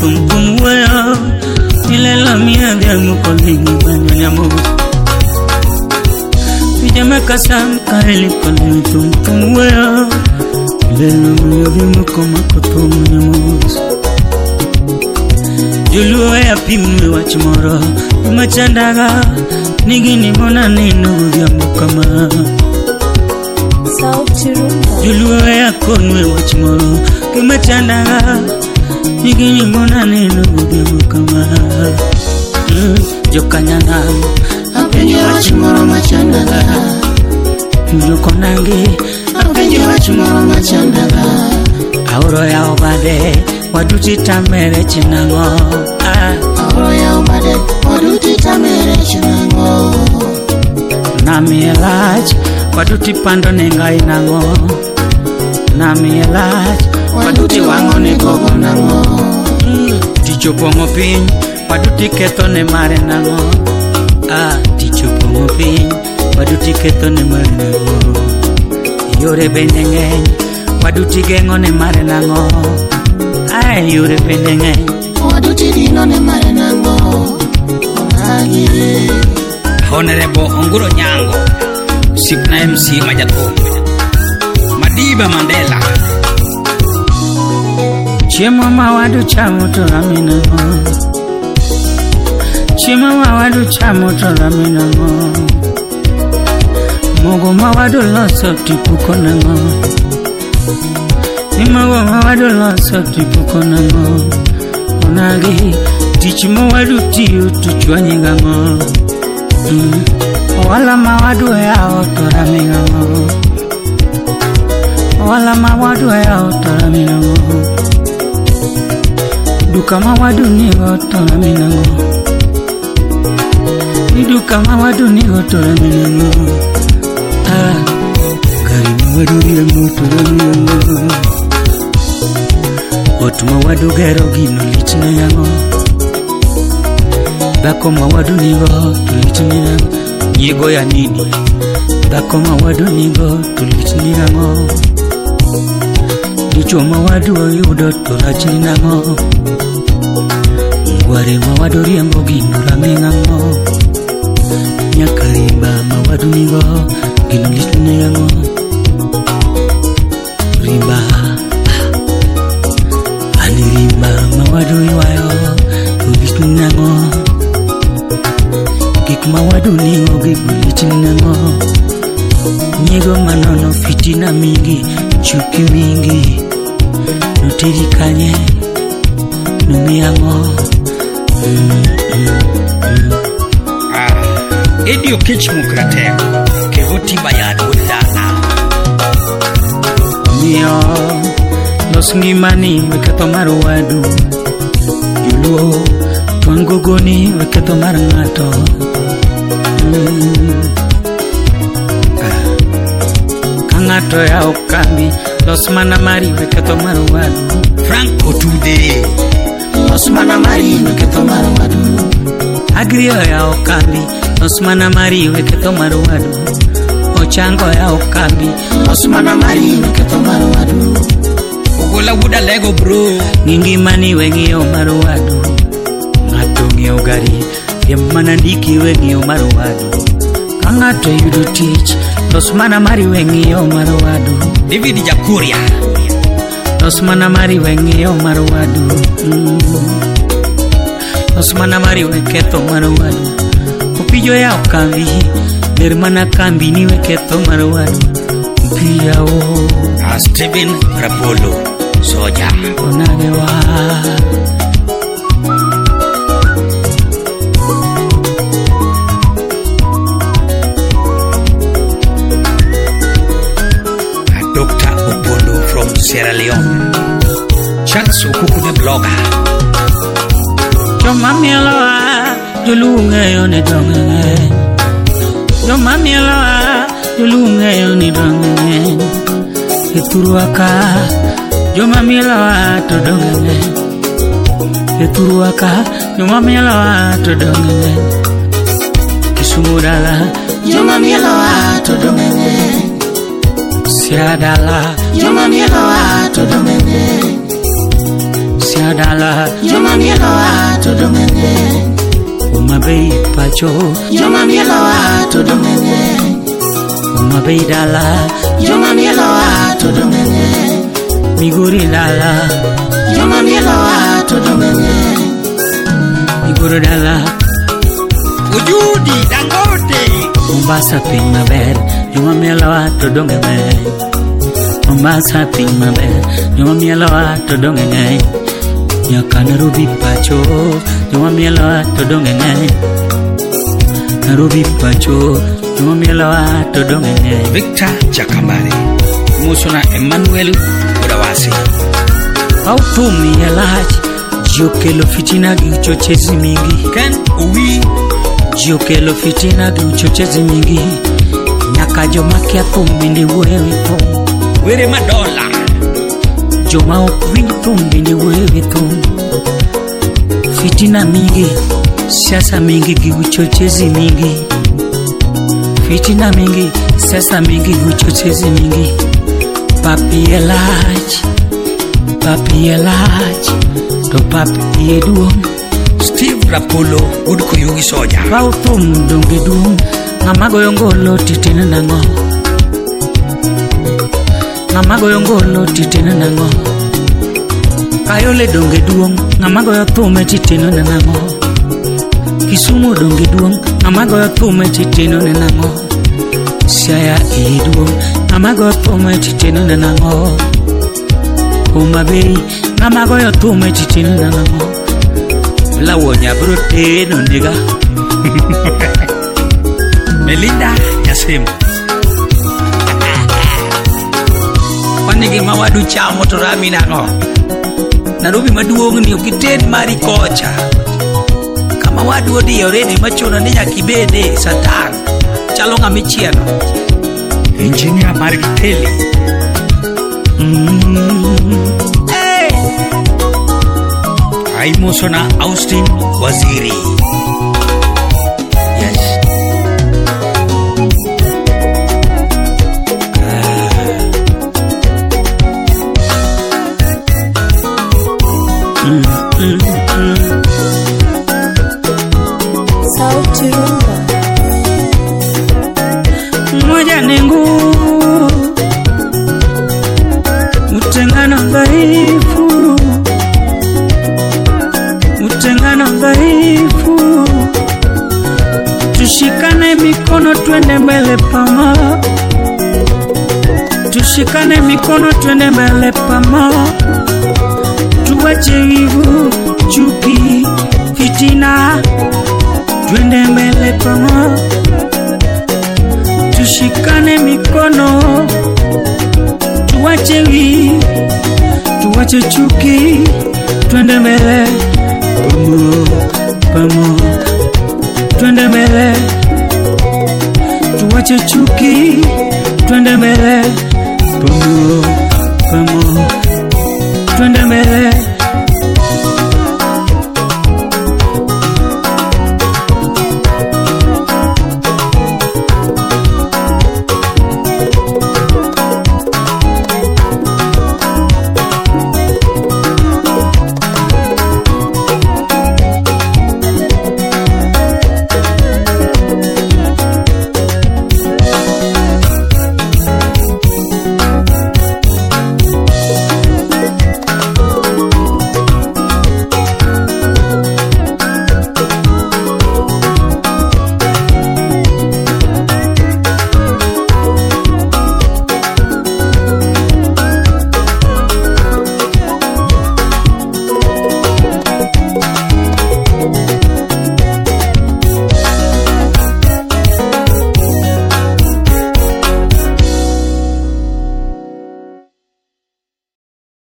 tum tum weo ile la mia vya mukolingi banya mo Pijama kasam kaili kolingi tum tum weo ile la mia vya mukomakotum nyamos Julu ya pimwe wachimoro Umachandaga Nigini mona nino vya mukama Julu ya konwe wachimoro Umachandaga Nigini mona nino vya mukama Jokanyana Apenye wachimoro machandaga Mlukonangi Apenye wachimoro machandaga Auro ya obade Waduti tamere chinango Auro ya obade Waduti tamere chinango Nami elaj Waduti pando nenga inango Nami elaj Waduti wango negogo nango Ticho pongo pin Waduti keto ne mare nango Ticho pongo pin Waduti keto ne mare nango Yore benengeng Waduti gengo ne mare nango Yure penenge Waduti dino ne mare nango Honorable Onguro Nyango Sipna MC Majato Madiba Mandela Chema mawadu chamuto ramina Chema mawadu chamuto ramina Mogo mawadu loso tipuko nango Nimago mawadu loso tipuko nango Onagi Tichimo wadu tiyo tuchwanye ngango Wala mawadu ya otora mingango Wala mawadu ya otora mingango Duka mawadu ni otora mingango Duka mawadu ni otora mingango Gari mawadu ya otora mingango Otuma wadu gero gino lichina yango Dako mawadu nigo tulichini yango Nyego ya nini Dako mawadu nigo tulichini yango Dicho mawadu yudo tulachini yango Ngware mawadu riembo gino ramengango Nyakarimba mawadu nigo gino lichini yango Rimba Anirimba mawadu iwayo Tulichini yango Kik mawadu nigo gibulichini nango Nyego manono fitina mingi Chuki mingi Nutiri kanye Numiyango Edio Kichmukrate Kevoti bayad udana Mio Los ngimani wekato maruwadu Yuluo Tuangogoni wekato marangato Kangato ya okambi Los manamari wekato maruwadu Franco Tude Los manamari wekato maruwadu Agrio ya okambi Los manamari wekato maruwadu Ochango ya okambi Los manamari wekato maruwadu Ugola wuda lego bro Ngingimani wengio maruwadu Ngato ngio gari Yemanandiki wengio maruwadu Kangato yudu teach Los manamari wengio maruwadu David Jakuria Los manamari wengio maruwadu Los manamari weketo maruwadu Upijo ya okambi Hermana kambi ni weketo maruwadu Upija o Steven Rapolo Soja Onagewa Dr. Opondo from Sierra Leone Charles Okuku the blogger Joma mieloa Julunge yone donge Joma mieloa Julunge yone donge Eturuaka Joma mieloa to donge Eturuaka Joma mieloa to donge Kisumudala Joma mieloa to donge Siadala Joma mieloa to donge siadala Joma mielo wa to dongenge umabei pacho Joma mielo wa to dongenge umabei dala Joma mielo wa to dongenge Migori dala Joma mielo wa to dongenge Migori dala Ujudi Dangote Mombasa piny maber joma mielo wa to dongenge Mombasa piny maber joma mielo wa to dongenge Nyaka Nairobi pacho joma mielo wa to dongenge Nairobi pacho joma mielo wa to dongenge Victor Jakambari Musona Emmanuel Udawasi Autumi elach Jokelo fitina gi uchochezi mingi Ken Uwi Jokelo fitina gi uchochezi mingi Nyaka joma kia thumbi ni wewe thum Were Madola Joma ukwin thumbi ni wewe thum Fitina mingi Siasa mingi gi uchochezi mingi Fitina mingi Siasa mingi gi uchochezi mingi Papi elach Papi elach To papi eduong Steve Rapolo Udkuyugi Soja Pautum donge duong Ngama goyo ngolo titene nango Ngama goyo ngolo titene nango Kayole donge duong Ngama goyo thume titene nango Kisumu donge duong Ngama goyo thume titene nango Siaya duong Ngama goyo thume titene nango Umabei Ngama goyo thume titene nango Lawonya brote no nigga Melinda Yasemu Wanigi mawadu chamo to rami nango Nairobi maduong ni okiten mari kocha Kama wadu odi already machuno ni nyakibede satan Chalo ngamichieno Engineer Margiteli Hey Musona Austin Waziri Yes Sauti Rumba Moja nengu Utengano dhaifu Utengano dhaifu Tushikane mikono twende mbele pama Tushikane mikono twende mbele pama Tuwache hivu chuki fitina Twende mbele pama Tushikane mikono Tuwache hivu Tuwache chuki Twende mbele Pamo Twende mbele Tuwache chuki Twende mbele Pamo Twende mbele